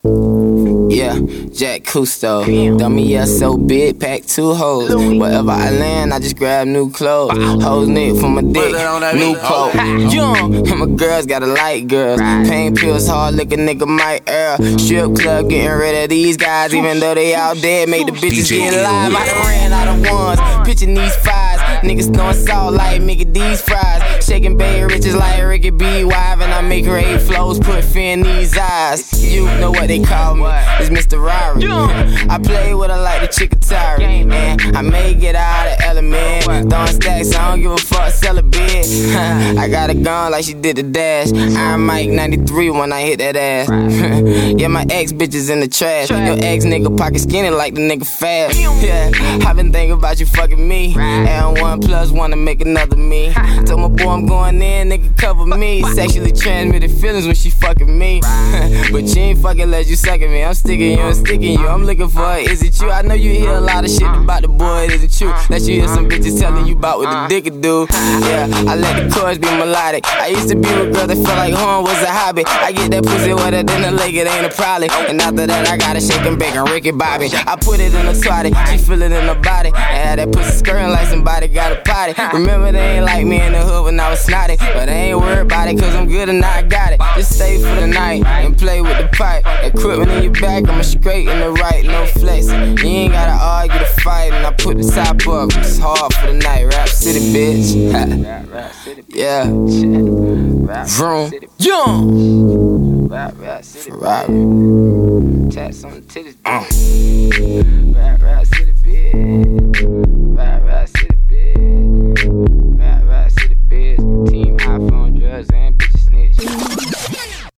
Yeah, Jack Cousteau. Dummy ass so big, pack 2 hoes. Wherever I land, I just grab new clothes. Hoes nigga for my dick, new pole. Young, and my girls gotta like girls. Pain pills, hard liquor, nigga might err. Strip club getting rid of these guys, even though they out dead. Make the bitches get live. I done ran out of ones, pitching these fives. Niggas throwing salt like Mickey D's fries. Shaking Bay Riches like Ricky B. Wive, and I make her 8 flows, put fear in these eyes. You know what they call me, it's Mr. Rari. I play with her like the chick Atari, man. I may get out of element, throwing stacks, I don't give a fuck, sell a bid. I got a gun like she did the dash. Iron Mike 93 when I hit that ass. Yeah, my ex bitches in the trash. Your ex nigga pocket skinny like the nigga fast. Yeah, I been thinking about you fucking me, and 1 + 1 to make another me. Told my boy I'm going in, nigga cover me. Sexually transmitted feelings when she fucking me. But she ain't fucking let you suckin' me. I'm sticking you and sticking you. I'm looking for her, is it you? I know you hear a lot of shit about the boy, it isn't true. Let you hear some bitches telling you about what the dick could do. Yeah, I let the chorus be melodic. I used to be with girls that felt like horn was a hobby. I get that pussy wetter than a lake, it ain't a problem. And after that I gotta shake and bake and Ricky Bobby. I put it in the twatty, she feel it in her body. I had that pussy skirting like somebody got a potty. Remember they ain't like me in the hood when I was snotty, but I ain't worried about it cause I'm good and I got it. Just stay for the night and play with the pipe. Equipment in your back, I'm straight in the right, no flexing. You ain't gotta argue the fight, and I put the top up. It's hard for the night, Rap City, bitch. Yeah. Vroom. Young. Rap City, Ferrari. Tats on the titties. Rap City, bitch.